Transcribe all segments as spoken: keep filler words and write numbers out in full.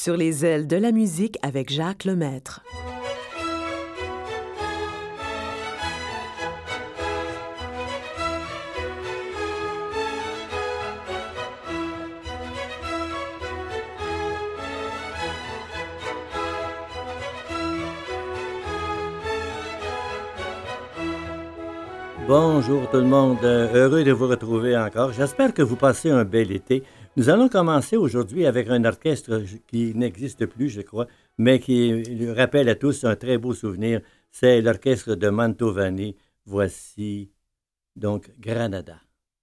Sur les ailes de la musique avec Jacques Lemaître. Bonjour tout le monde, heureux de vous retrouver encore. J'espère que vous passez un bel été. Nous allons commencer aujourd'hui avec un orchestre qui n'existe plus, je crois, mais qui rappelle à tous un très beau souvenir. C'est l'orchestre de Mantovani. Voici donc Granada.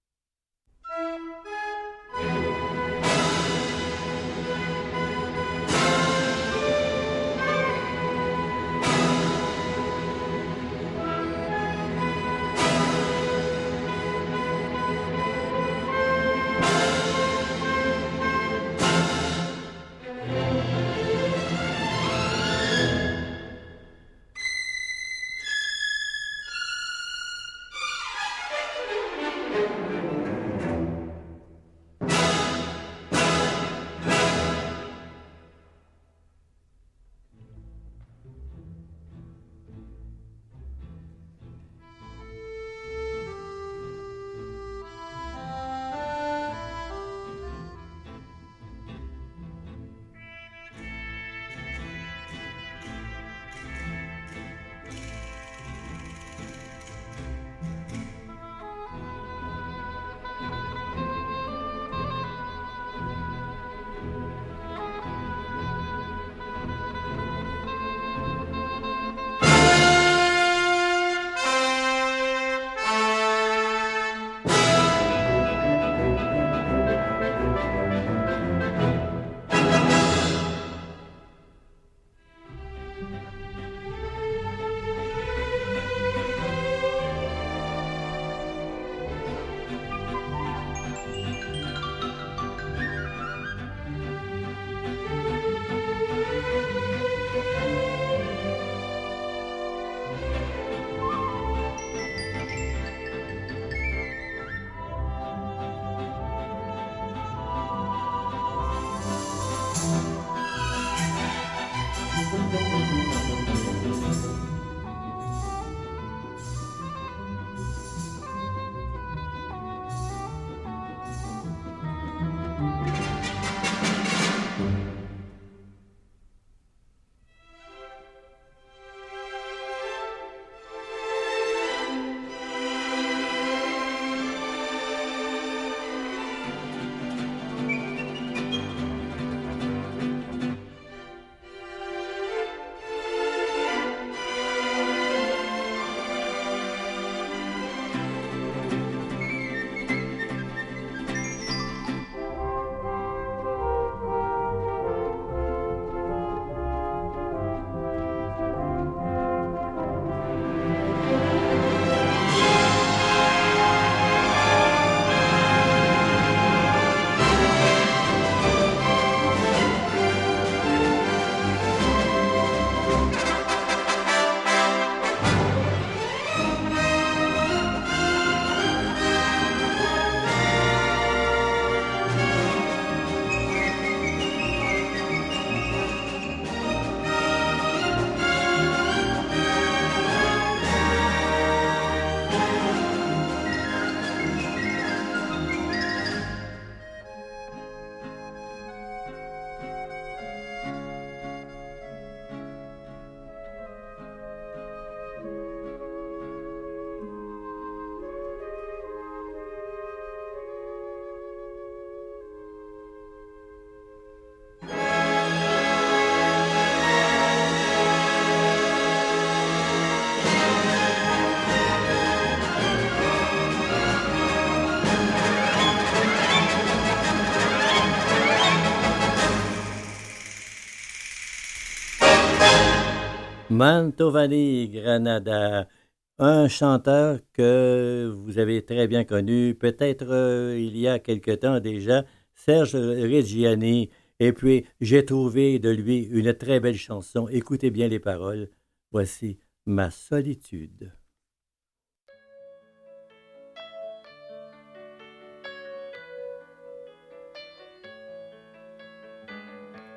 Mantovani, Granada, un chanteur que vous avez très bien connu, peut-être euh, il y a quelque temps déjà, Serge Reggiani. Et puis, j'ai trouvé de lui une très belle chanson. Écoutez bien les paroles. Voici Ma solitude.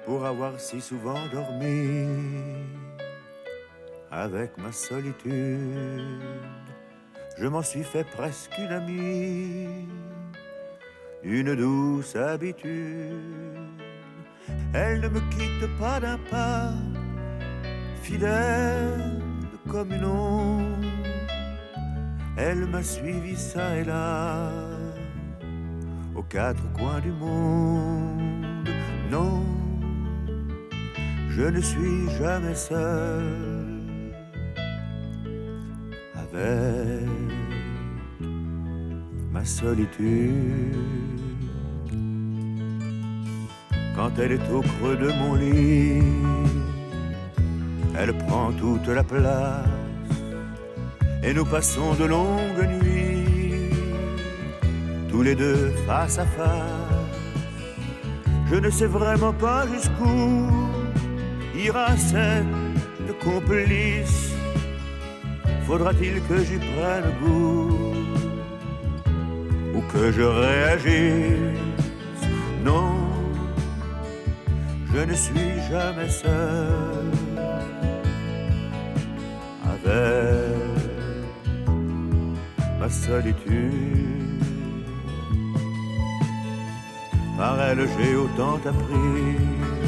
pour avoir si souvent dormi avec ma solitude. Je m'en suis fait presque une amie, une douce habitude. Elle ne me quitte pas d'un pas, fidèle comme une ombre. Elle m'a suivi ça et là, aux quatre coins du monde. Non, je ne suis jamais seul avec ma solitude. Quand elle est au creux de mon lit, elle prend toute la place et nous passons de longues nuits, tous les deux face à face. Je ne sais vraiment pas jusqu'où ira cette complice. Faudra-t-il que j'y prenne goût ou que je réagisse? Non, je ne suis jamais seul avec ma solitude. Par elle j'ai autant appris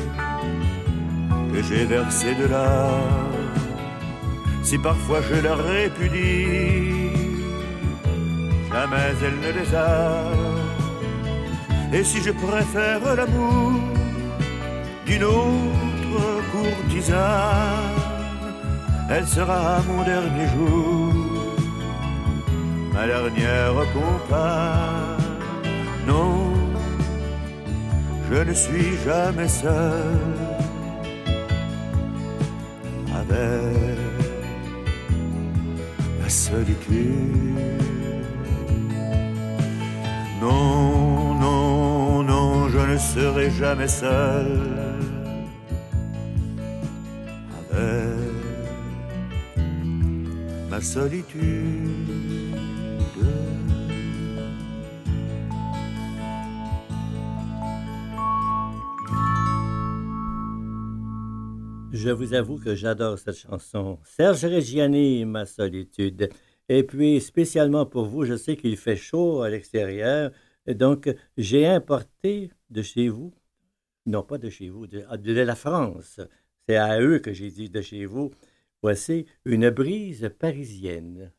que j'ai versé de larmes. Si parfois je la répudie, jamais elle ne les a. Et si je préfère l'amour d'une autre courtisane, elle sera mon dernier jour, ma dernière compagne. Non, je ne suis jamais seul avec la solitude. Non, non, non, je ne serai jamais seul avec ma solitude. Je vous avoue que j'adore cette chanson. Serge Reggiani, Ma solitude. Et puis, spécialement pour vous, je sais qu'il fait chaud à l'extérieur. Donc, j'ai importé de chez vous, non pas de chez vous, de, de la France. C'est à eux que j'ai dit de chez vous. Voici une brise parisienne.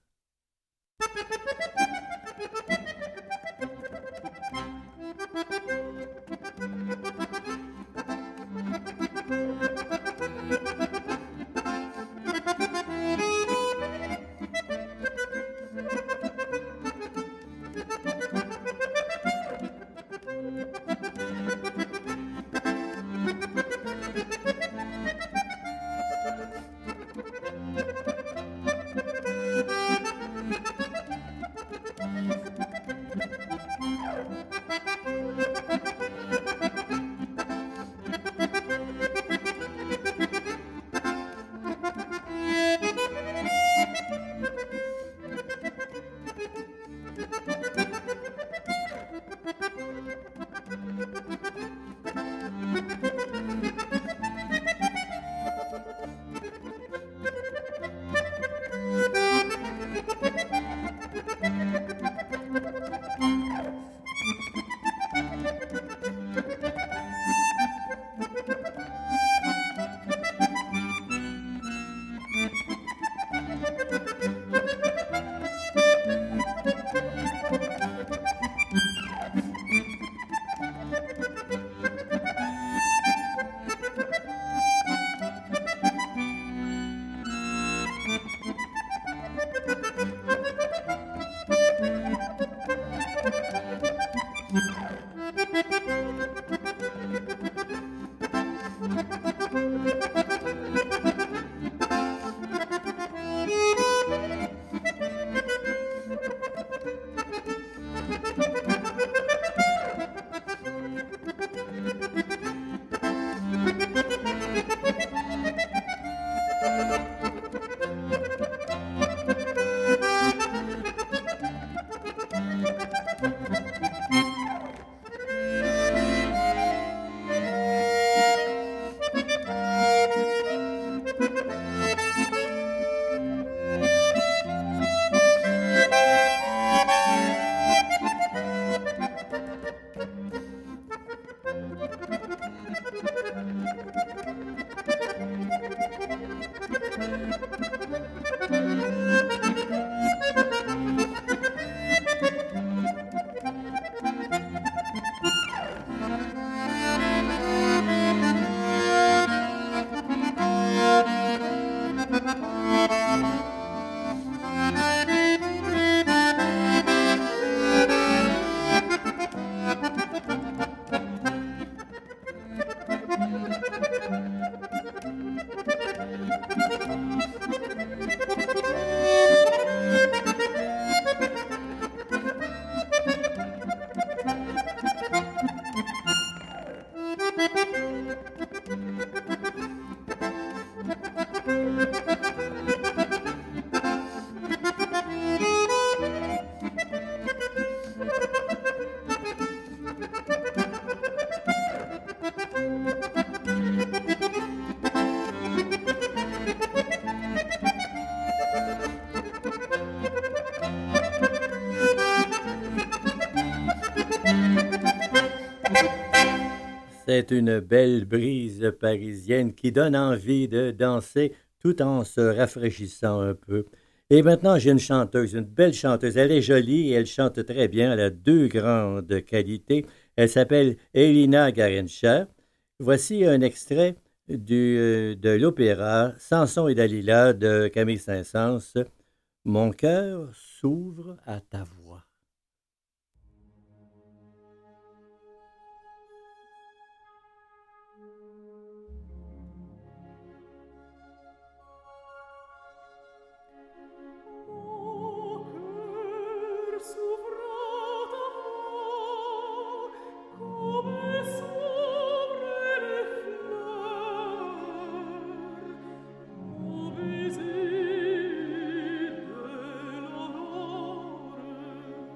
C'est une belle brise parisienne qui donne envie de danser tout en se rafraîchissant un peu. Et maintenant, j'ai une chanteuse, une belle chanteuse. Elle est jolie et elle chante très bien. Elle a deux grandes qualités. Elle s'appelle Elina Garancha. Voici un extrait du, de l'opéra Samson et Dalila de Camille Saint-Saëns. Mon cœur s'ouvre à ta voix. Baiser de l'aurore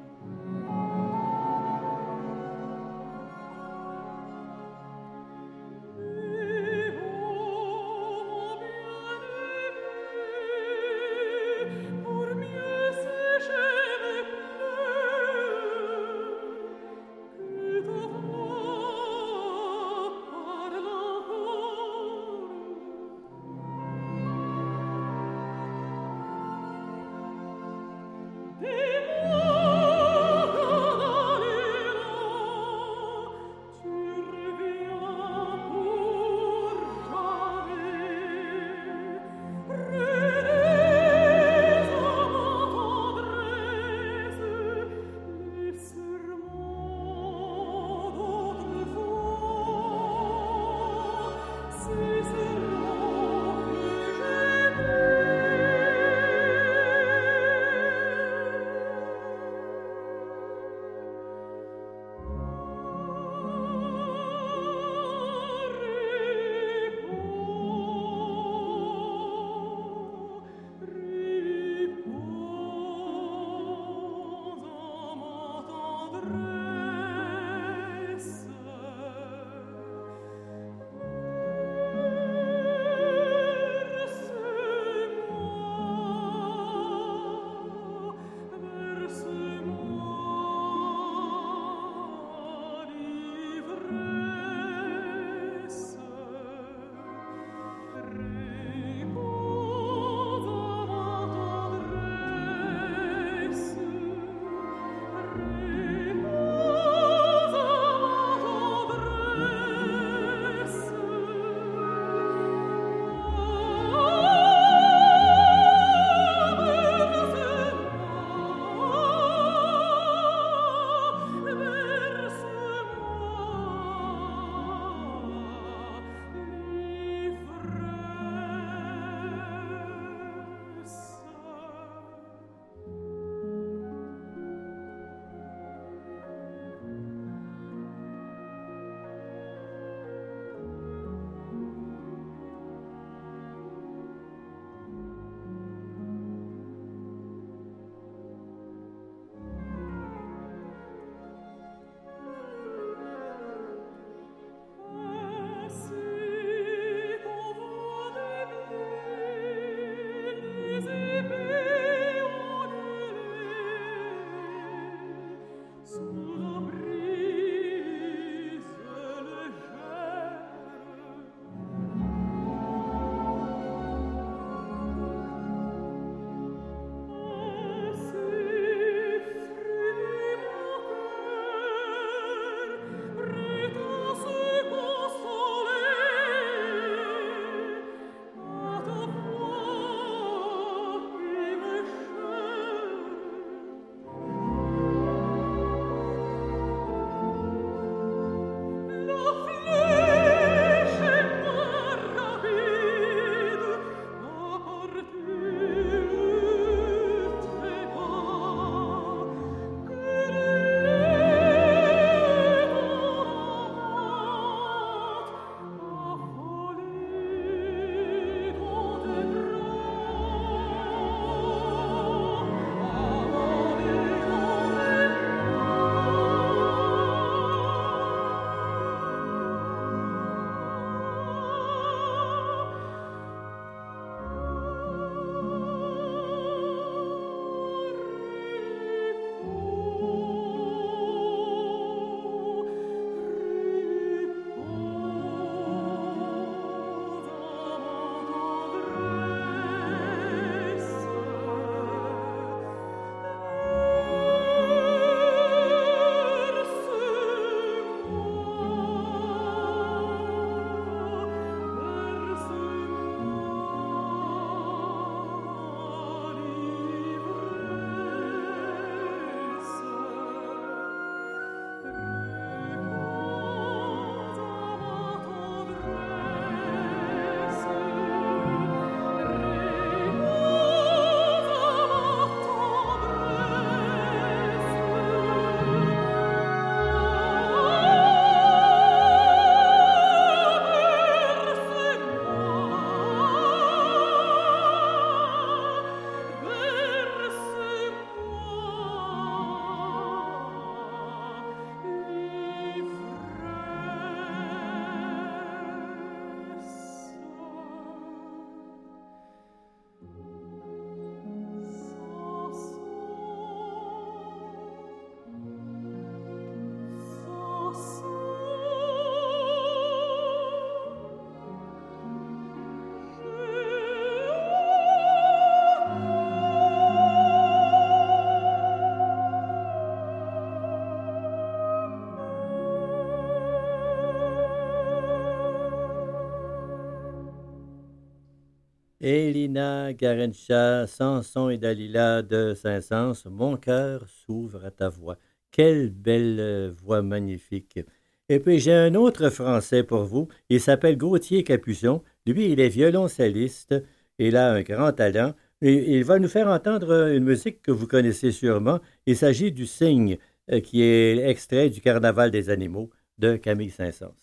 Elina Garencha, Samson et Dalila de Saint-Saëns, Mon cœur s'ouvre à ta voix. Quelle belle euh, voix magnifique. Et puis j'ai un autre Français pour vous. Il s'appelle Gauthier Capuçon. Lui, il est violoncelliste. Il a un grand talent. Et il va nous faire entendre une musique que vous connaissez sûrement. Il s'agit du Cygne, euh, qui est extrait du Carnaval des animaux de Camille Saint-Saëns.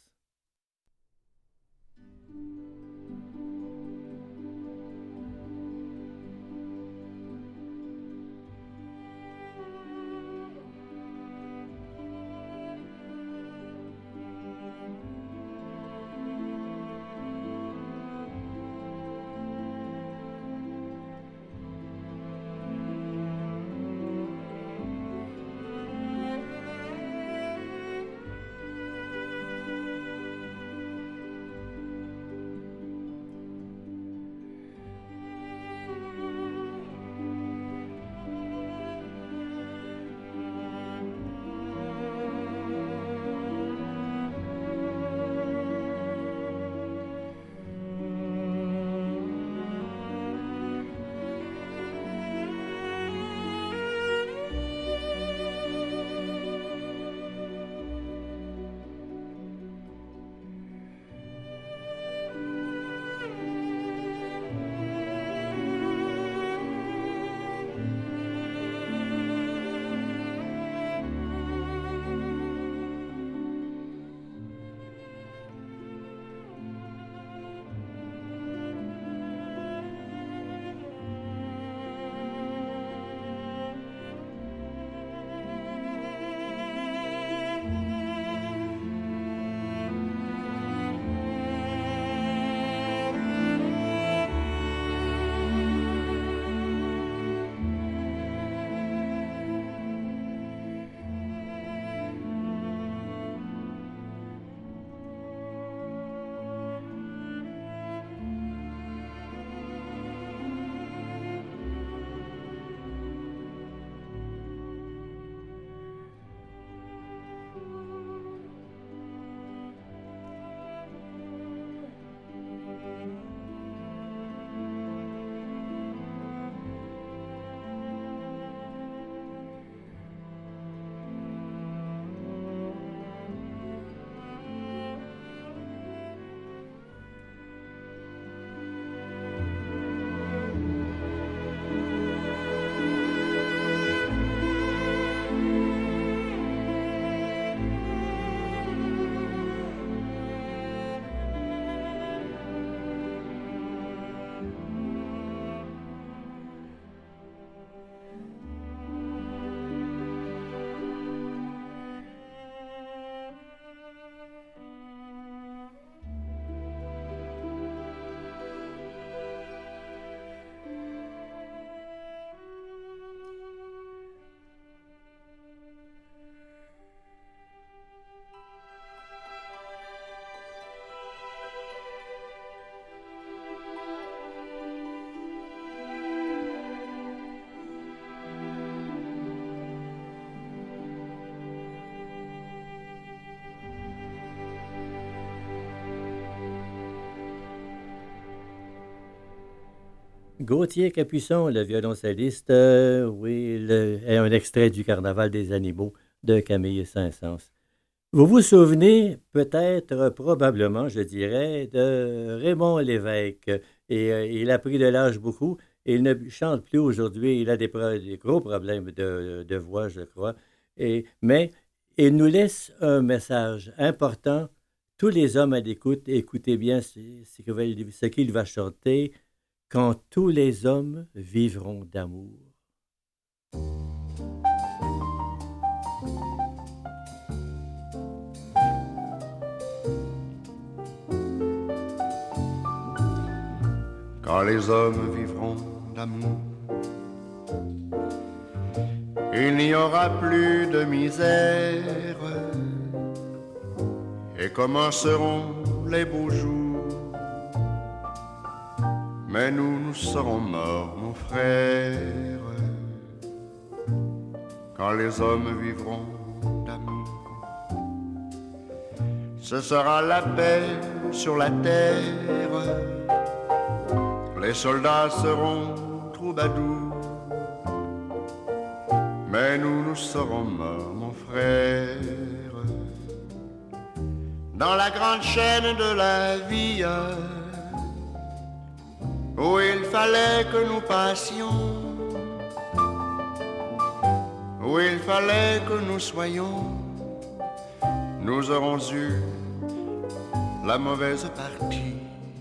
Gauthier Capuçon, le violoncelliste, euh, oui, le, est un extrait du Carnaval des animaux de Camille Saint-Saëns. Vous vous souvenez peut-être, probablement, je dirais, de Raymond Lévesque. Et euh, il a pris de l'âge beaucoup. Et il ne chante plus aujourd'hui. Il a des, pro- des gros problèmes de, de voix, je crois. Et, mais il nous laisse un message important. Tous les hommes à l'écoute, écoutez bien ce, ce qu'il va- ce qu'il va chanter. Quand tous les hommes vivront d'amour. Quand les hommes vivront d'amour, il n'y aura plus de misère et commenceront les beaux jours. Mais nous, nous serons morts, mon frère, quand les hommes vivront d'amour. Ce sera la paix sur la terre, les soldats seront troubadours, mais nous, nous serons morts, mon frère. Dans la grande chaîne de la vie, où il fallait que nous passions, où il fallait que nous soyons, nous aurons eu la mauvaise partie.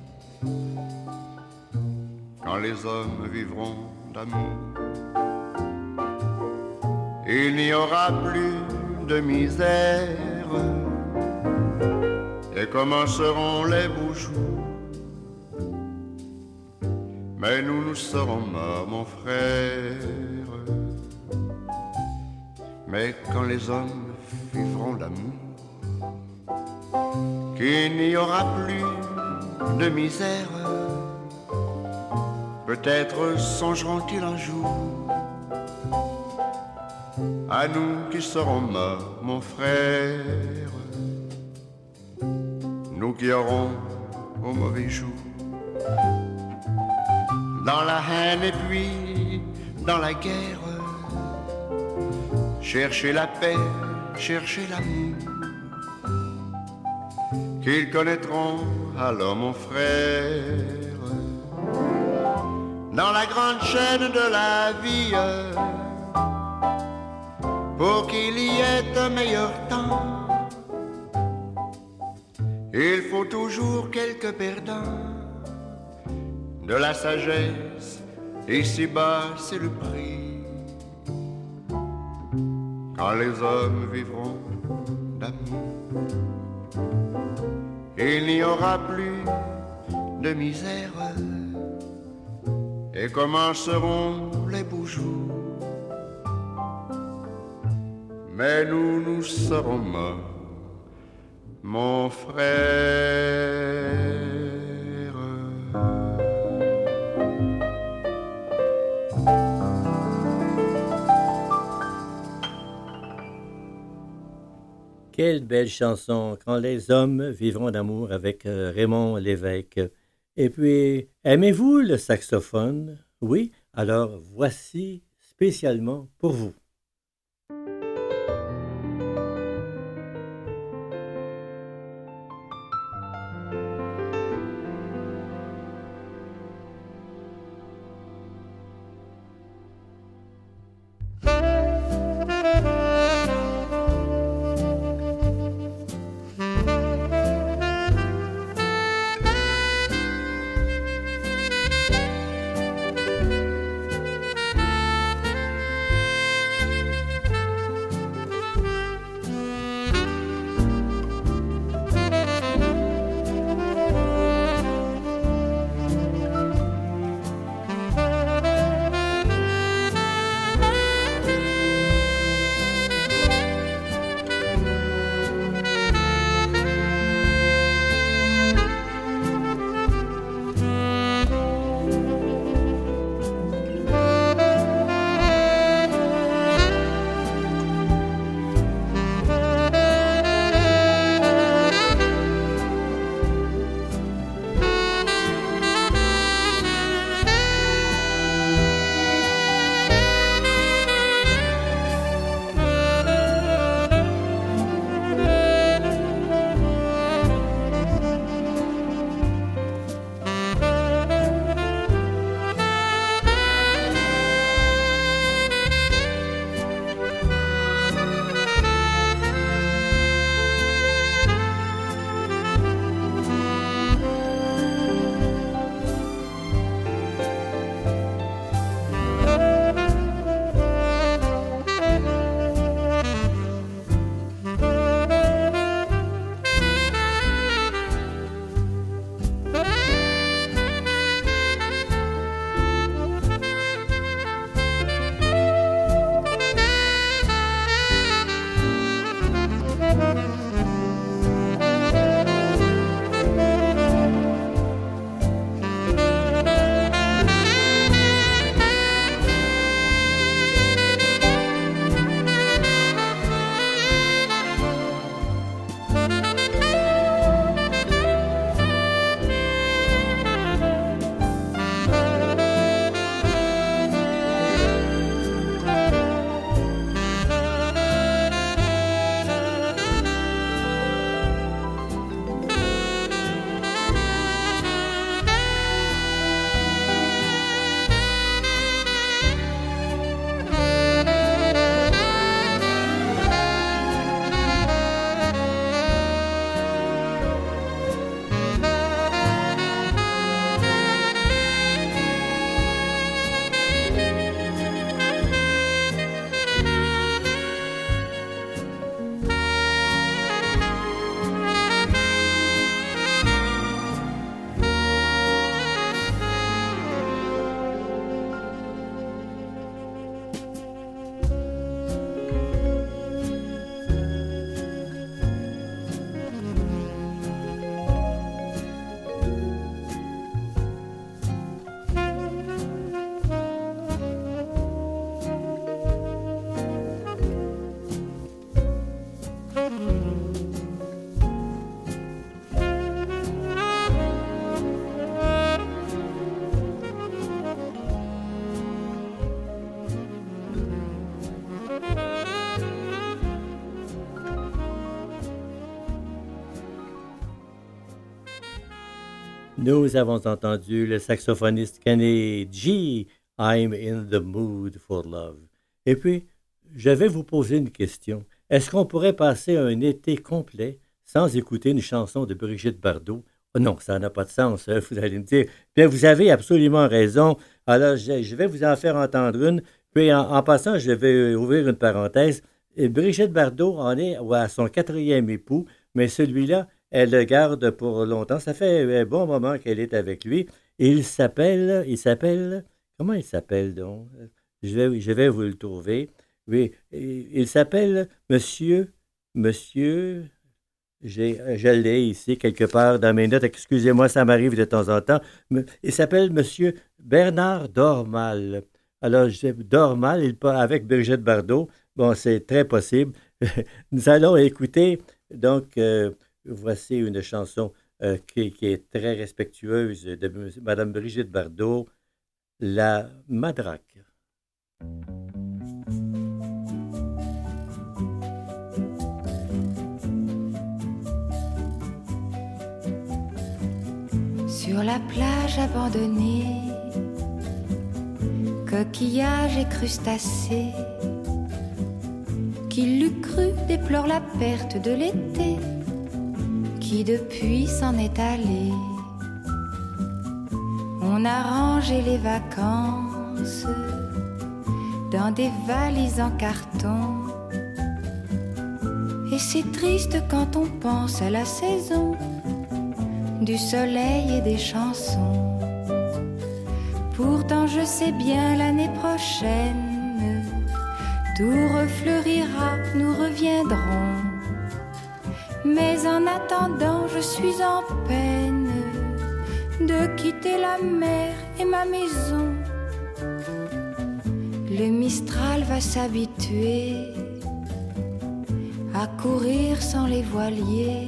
Quand les hommes vivront d'amour, il n'y aura plus de misère, et commenceront les beaux jours. Mais nous, nous serons morts, mon frère. Mais quand les hommes vivront d'amour, qu'il n'y aura plus de misère, peut-être songeront-ils un jour à nous qui serons morts, mon frère, nous qui aurons au mauvais jour, dans la haine et puis dans la guerre, chercher la paix, chercher l'amour, qu'ils connaîtront alors, mon frère, dans la grande chaîne de la vie, pour qu'il y ait un meilleur temps. Il faut toujours quelques perdants, de la sagesse, ici-bas c'est le prix. Quand les hommes vivront d'amour, il n'y aura plus de misère, et commenceront les beaux jours. Mais nous, nous serons morts, mon frère. Quelle belle chanson, Quand les hommes vivront d'amour, avec euh, Raymond Lévesque. Et puis, aimez-vous le saxophone? Oui? Alors voici spécialement pour vous. Nous avons entendu le saxophoniste Kenny G. I'm in the mood for love. Et puis, je vais vous poser une question. Est-ce qu'on pourrait passer un été complet sans écouter une chanson de Brigitte Bardot? Oh non, ça n'a pas de sens, hein, vous allez me dire. Bien, vous avez absolument raison. Alors, je, je vais vous en faire entendre une. Puis, en, en passant, je vais ouvrir une parenthèse. Et Brigitte Bardot en est à son quatrième époux, mais celui-là, elle le garde pour longtemps. Ça fait un bon moment qu'elle est avec lui. Il s'appelle, il s'appelle, comment il s'appelle donc? Je vais, je vais vous le trouver. Oui, il s'appelle Monsieur, Monsieur, j'ai, je l'ai ici quelque part dans mes notes. Excusez-moi, ça m'arrive de temps en temps. Il s'appelle Monsieur Bernard Dormal. Alors, je Dormal, il part avec Brigitte Bardot. Bon, c'est très possible. Nous allons écouter, donc, euh, voici une chanson euh, qui, qui est très respectueuse de Madame Brigitte Bardot, La Madraque. Sur la plage abandonnée, coquillages et crustacés, qui l'eût cru déplore la perte de l'été, qui depuis s'en est allé. On a rangé les vacances dans des valises en carton, et c'est triste quand on pense à la saison du soleil et des chansons. Pourtant je sais bien l'année prochaine tout refleurira, nous reviendrons. Mais en attendant je suis en peine de quitter la mer et ma maison. Le Mistral va s'habituer à courir sans les voiliers,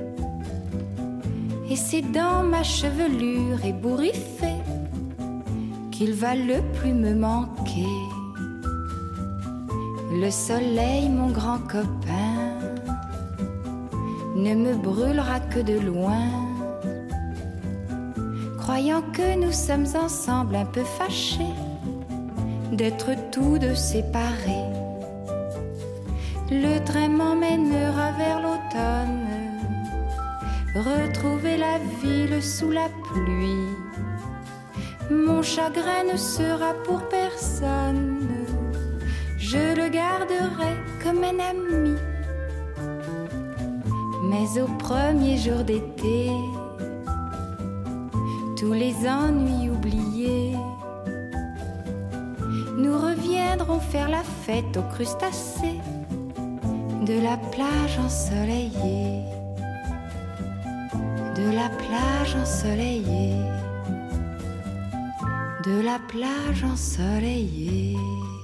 et c'est dans ma chevelure ébouriffée qu'il va le plus me manquer. Le soleil, mon grand copain, ne me brûlera que de loin, croyant que nous sommes ensemble un peu fâchés d'être tous deux séparés. Le train m'emmènera vers l'automne, retrouver la ville sous la pluie. Mon chagrin ne sera pour personne, je le garderai comme un ami. Mais au premier jour d'été, tous les ennuis oubliés, nous reviendrons faire la fête aux crustacés de la plage ensoleillée, de la plage ensoleillée, de la plage ensoleillée.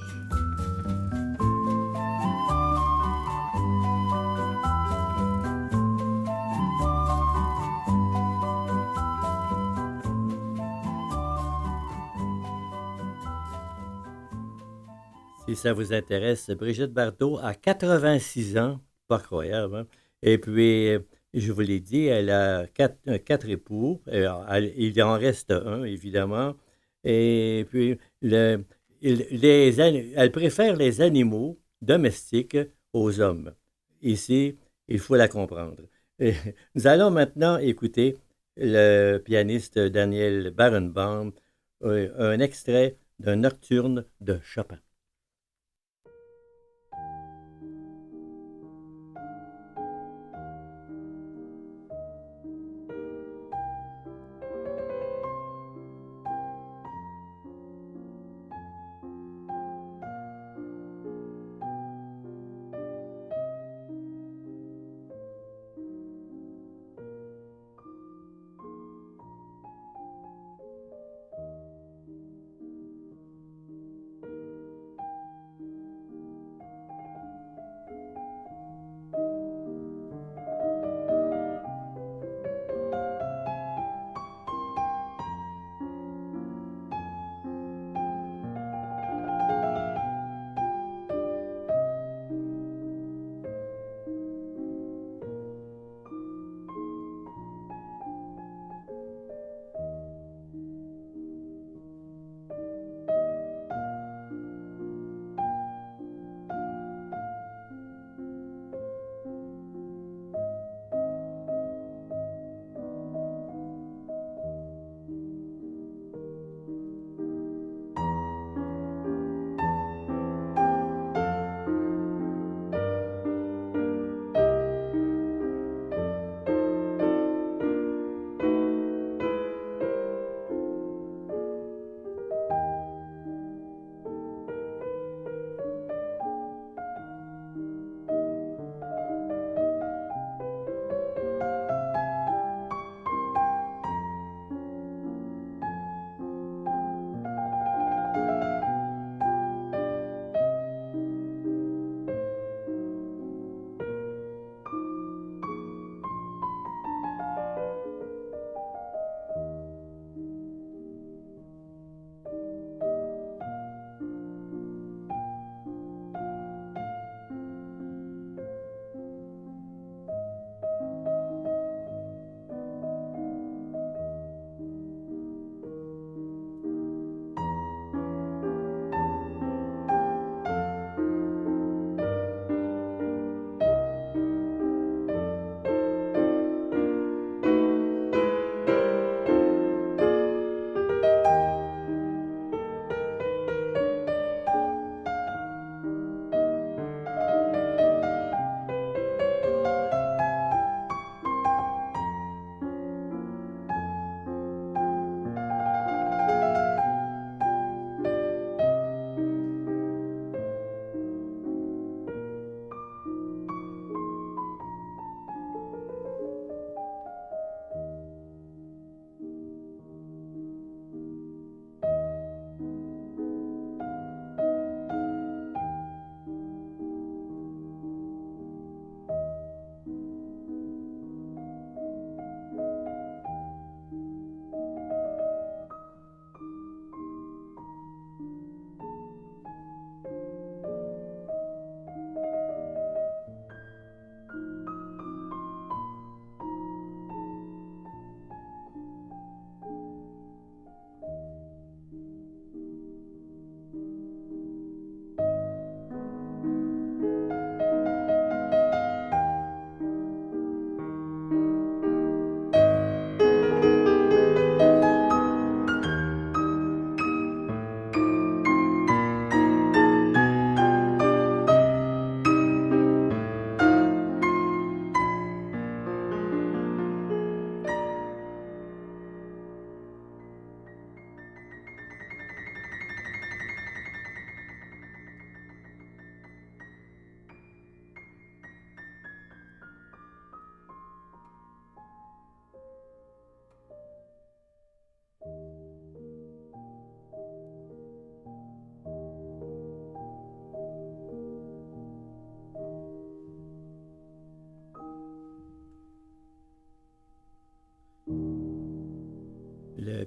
Si ça vous intéresse, Brigitte Bardot a quatre-vingt-six ans, pas croyable, hein? Et puis, je vous l'ai dit, elle a quatre, quatre époux, elle, il en reste un, évidemment, et puis, le, les, elle préfère les animaux domestiques aux hommes. Ici, il faut la comprendre. Et nous allons maintenant écouter le pianiste Daniel Barenboim, un extrait d'un nocturne de Chopin.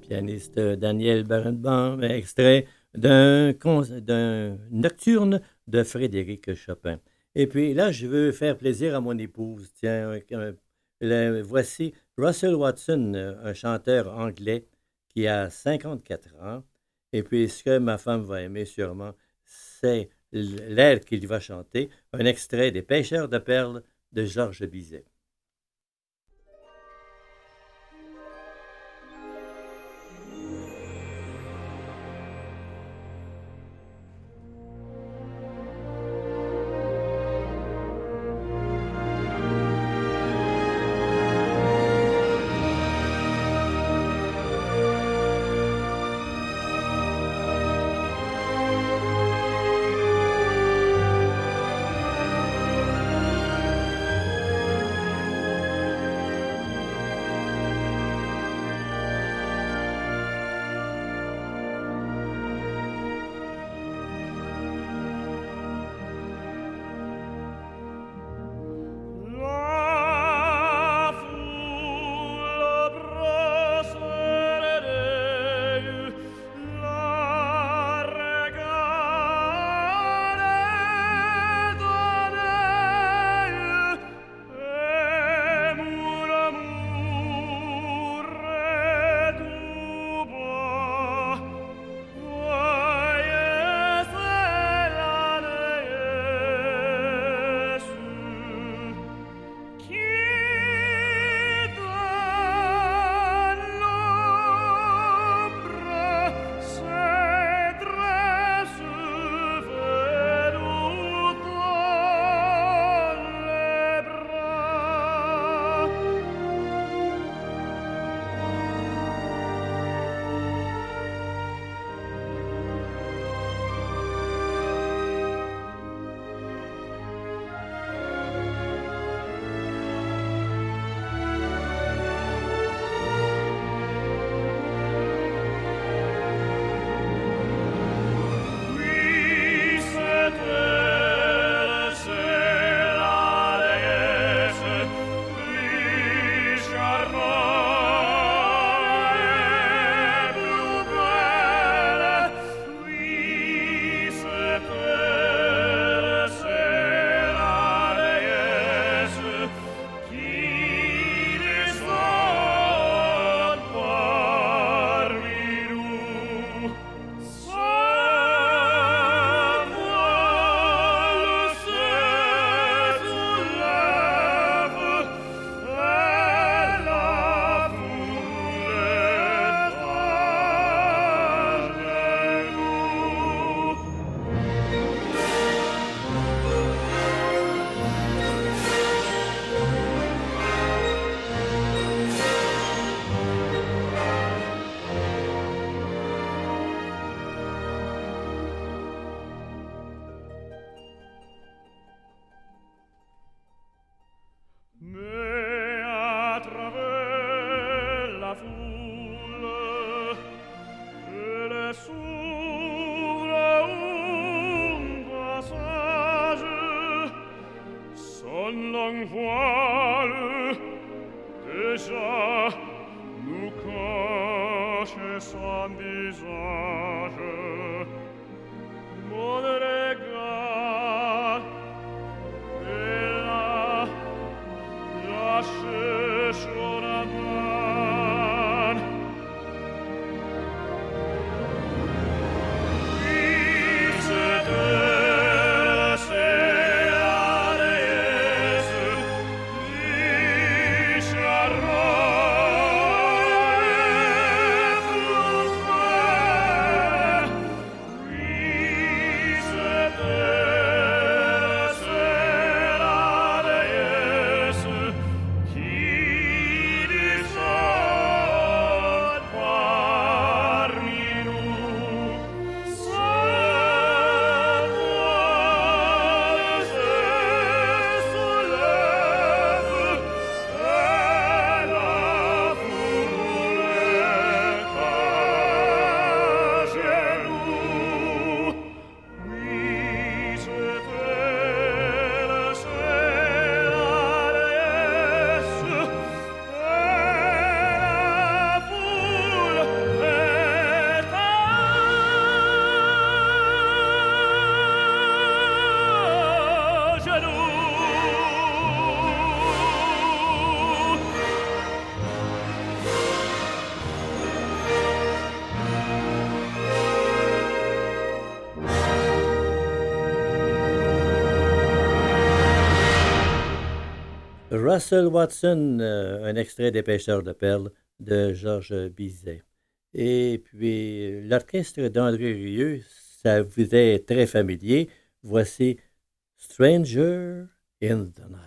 pianiste Daniel Barenboim, extrait d'un, d'un nocturne de Frédéric Chopin. Et puis là, je veux faire plaisir à mon épouse. Tiens, euh, le, voici Russell Watson, un chanteur anglais qui a cinquante-quatre ans. Et puis, ce que ma femme va aimer sûrement, c'est l'air qu'il va chanter, un extrait des Pêcheurs de perles de Georges Bizet. Russell Watson, euh, un extrait des Pêcheurs de perles de Georges Bizet. Et puis, l'orchestre d'André Rieu, ça vous est très familier. Voici Stranger in the Night.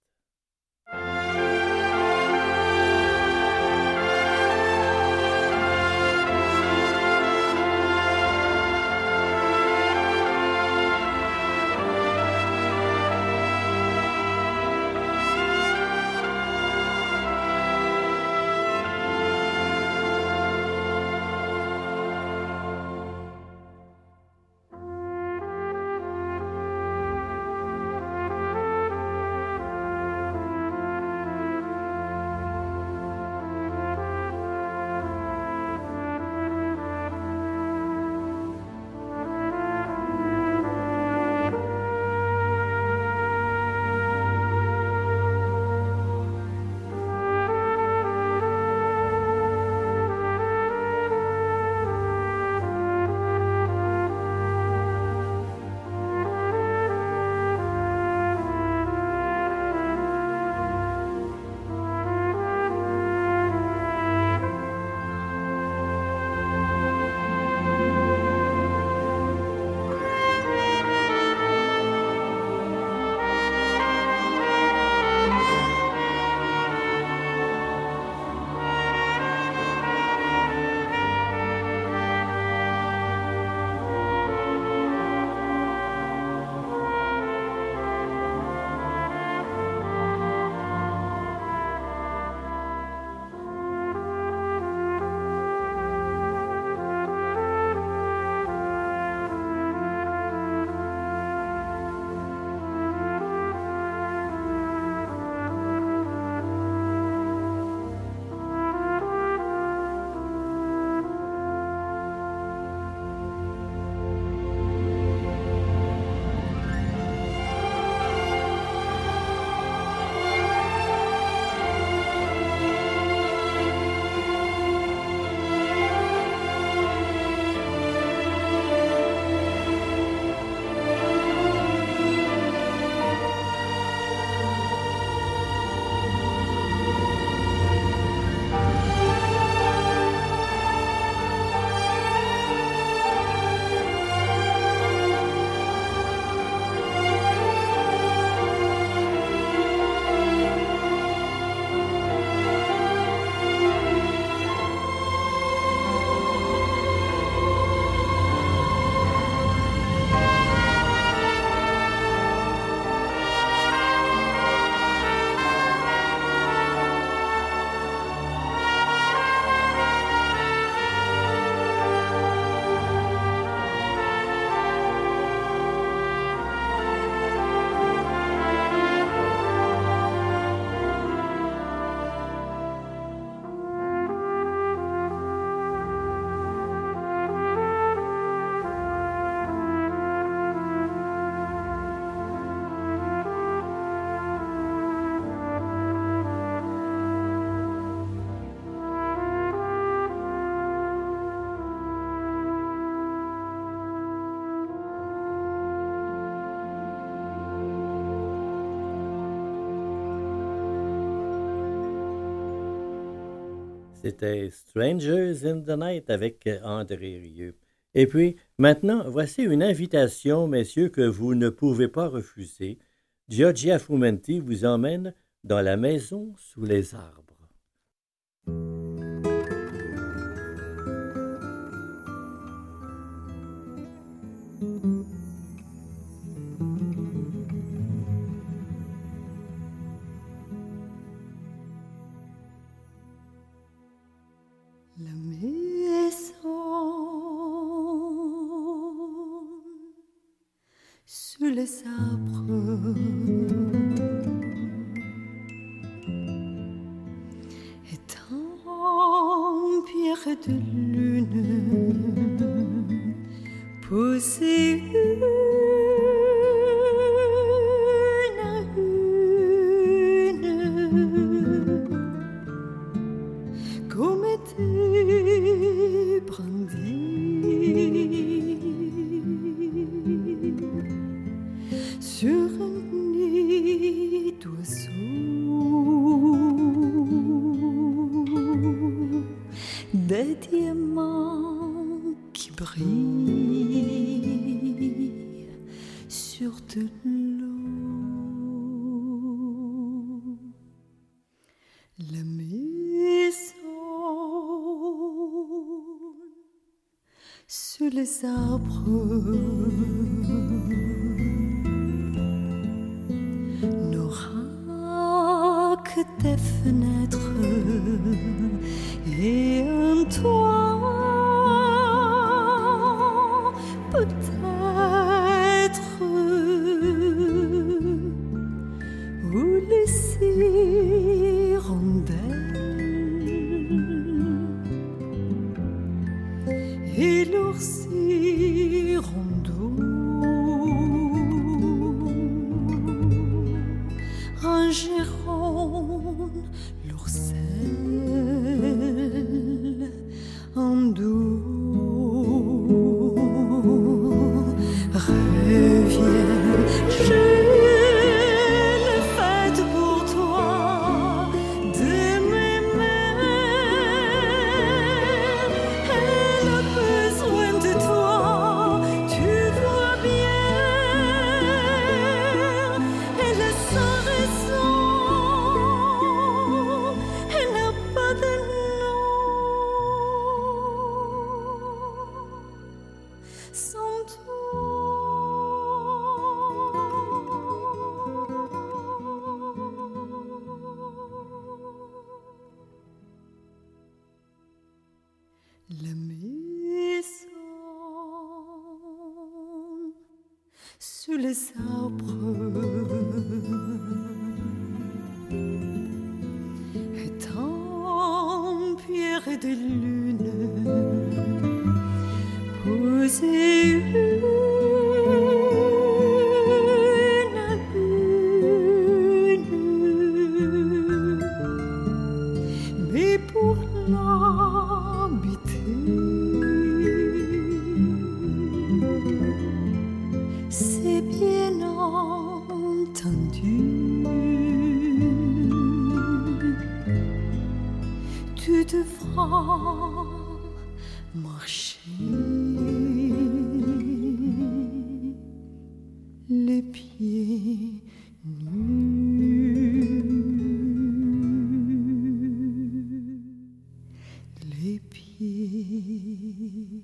C'était Strangers in the Night avec André Rieu. Et puis, maintenant, voici une invitation, messieurs, que vous ne pouvez pas refuser. Giorgia Frumenti vous emmène dans la maison sous les arbres. Les arbres est en pierre de lune posée une à une comme des brindilles sur un nid d'oiseau. qui brille sur de l'eau. La maison sous les arbres n'aura que des fenêtres et un toit, peut-être, où les hirondelles et l'oursirondeau rangeront leur sel en dos. Reviens, j'ai une fête pour toi de mes mains. Elle a besoin de toi, tu vois bien. Elle a sa raison, elle n'a pas de nom. Sans la maison sous les arbres est en pierre et de lune posée une lune, mais pour l'habiter c'est bien entendu. Tu devras marcher les pieds nus, les pieds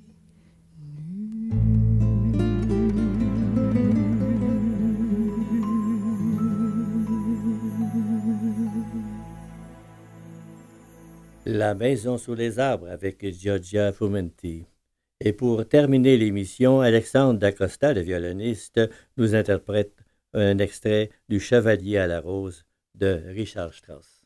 La maison sous les arbres avec Giorgia Fumenti. Et pour terminer l'émission, Alexandre Dacosta, le violoniste, nous interprète un extrait du Chevalier à la rose de Richard Strauss.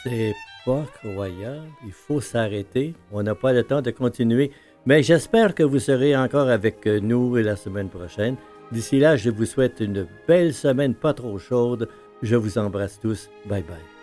C'est pas croyable. Il faut s'arrêter. On n'a pas le temps de continuer. Mais j'espère que vous serez encore avec nous la semaine prochaine. D'ici là, je vous souhaite une belle semaine pas trop chaude. Je vous embrasse tous. Bye bye.